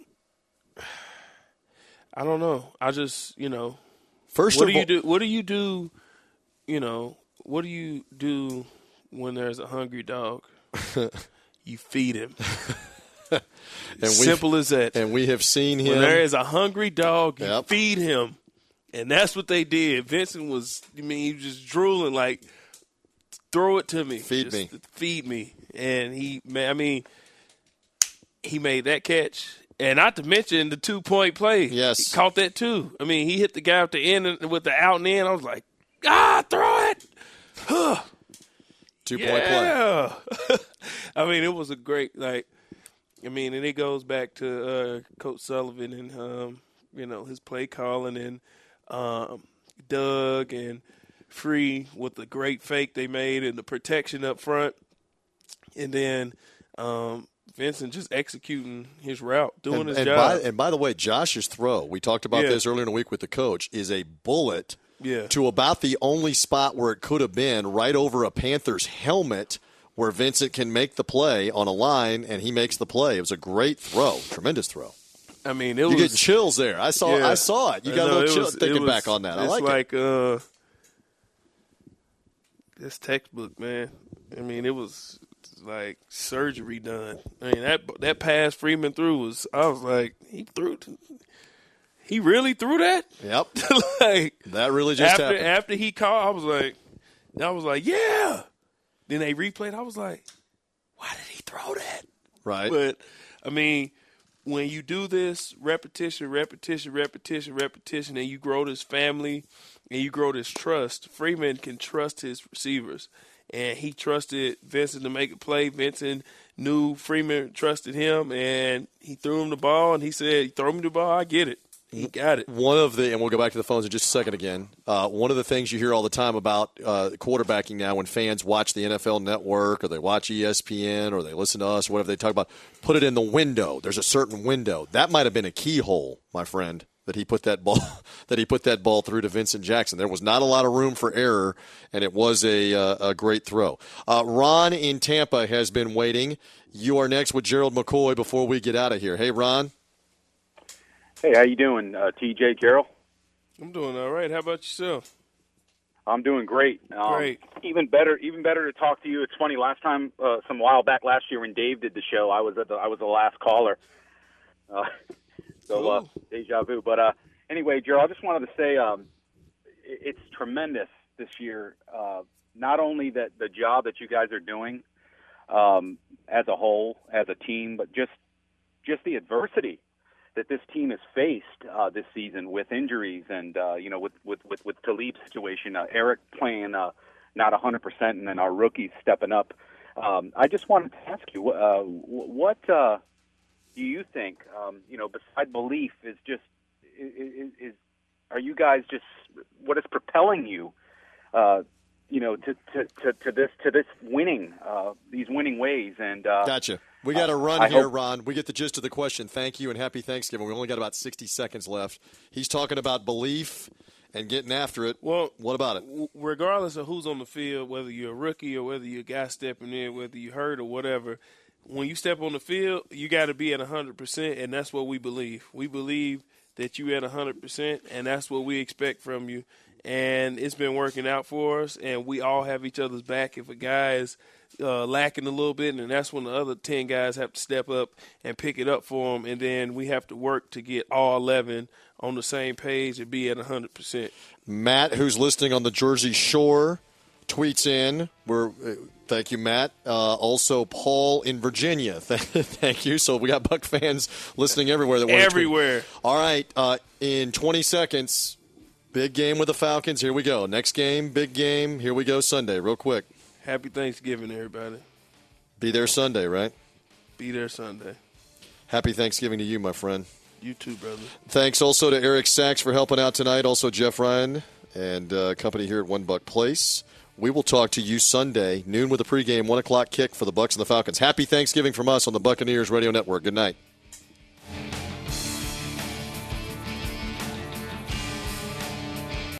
I don't know. I just, you know, First what of do you all, do? What do you do, you know, what do you do when there's a hungry dog? You feed him. and Simple as that. And we have seen him. When there is a hungry dog, you Yep. feed him. And that's what they did. Vincent was, I mean, he was just drooling, like, throw it to me. Feed just me. Feed me. And he, man, I mean, he made that catch. And not to mention the two-point play. Yes. He caught that, too. I mean, he hit the guy at the end with the out and in. I was like, ah, throw it. Huh. Two-point play. Yeah. I mean, it was a great, like, I mean, and it goes back to uh, Coach Sullivan and, um, you know, his play calling and, Um, Doug and Free with the great fake they made and the protection up front. And then um, Vincent just executing his route, doing and, his and job. By, and by the way, Josh's throw, we talked about Yeah. this earlier in the week with the coach, is a bullet Yeah. to about the only spot where it could have been, right over a Panthers helmet, where Vincent can make the play on a line, and he makes the play. It was a great throw, tremendous throw. I mean, it You're was getting chills there. I saw. yeah. I saw it. You got No, a little it chill was- thinking it was- back on that. I it's like, like it. uh, this textbook, man. I mean, it was like surgery done. I mean, that that pass Freeman threw was. I was like, he threw. He really threw that? Yep. like that really just after happened. after he caught, I was like, I was like, yeah. Then they replayed. I was like, why did he throw that? Right. But I mean, when you do this repetition, repetition, repetition, repetition, and you grow this family and you grow this trust, Freeman can trust his receivers. And he trusted Vincent to make a play. Vincent knew Freeman trusted him, and he threw him the ball, and he said, throw me the ball, I get it. He got it. One of the, and we'll go back to the phones in just a second again. Uh, one of the things you hear all the time about uh, quarterbacking now when fans watch the N F L Network or they watch E S P N or they listen to us or whatever, they talk about put it in the window. There's a certain window. That might have been a keyhole, my friend, that he put that ball that he put that ball through to Vincent Jackson. There was not a lot of room for error, and it was a uh, a great throw. Uh, Ron in Tampa has been waiting. You are next with Gerald McCoy before we get out of here. Hey, Ron. Hey, how you doing, uh, T J, Gerald? I'm doing all right. How about yourself? I'm doing great. Um, Great. Even better, even better to talk to you. It's funny. Last time, uh, some while back last year when Dave did the show, I was at the, I was the last caller. Uh, so uh, deja vu. But uh, anyway, Gerald, I just wanted to say um, it, it's tremendous this year. Uh, not only that the job that you guys are doing um, as a whole, as a team, but just just the adversity that this team has faced uh, this season with injuries and, uh, you know, with, with, with, with Talib's situation, uh, Eric playing uh, not one hundred percent, and then our rookies stepping up. Um, I just wanted to ask you, uh, what uh, do you think, um, you know, beside belief, is just is, is are you guys just what is propelling you, uh, you know, to, to, to, to this to this winning uh, these winning ways? And uh, gotcha. We got to run I here, hope- Ron. We get the gist of the question. Thank you and happy Thanksgiving. We only got about sixty seconds left. He's talking about belief and getting after it. Well, what about it? w- regardless of who's on the field, whether you're a rookie or whether you're a guy stepping in, whether you hurt or whatever, when you step on the field, you got to be at one hundred percent, and that's what we believe. We believe that you at one hundred percent, and that's what we expect from you. And it's been working out for us, and we all have each other's back. If a guy is uh, lacking a little bit, and that's when the other ten guys have to step up and pick it up for them, and then we have to work to get all eleven on the same page and be at one hundred percent. Matt, who's listening on the Jersey Shore, tweets in. We're uh, thank you, Matt. Uh, also, Paul in Virginia. Thank you. So we got Buck fans listening everywhere. That want to tweet. Everywhere. All right. Uh, in twenty seconds, big game with the Falcons. Here we go. Next game, big game. Here we go Sunday. Real quick. Happy Thanksgiving, everybody. Be there Sunday, right? Be there Sunday. Happy Thanksgiving to you, my friend. You too, brother. Thanks also to Eric Sachs for helping out tonight. Also, Jeff Ryan and uh, company here at One Buck Place. We will talk to you Sunday, noon with a pregame, one o'clock kick for the Bucks and the Falcons. Happy Thanksgiving from us on the Buccaneers Radio Network. Good night.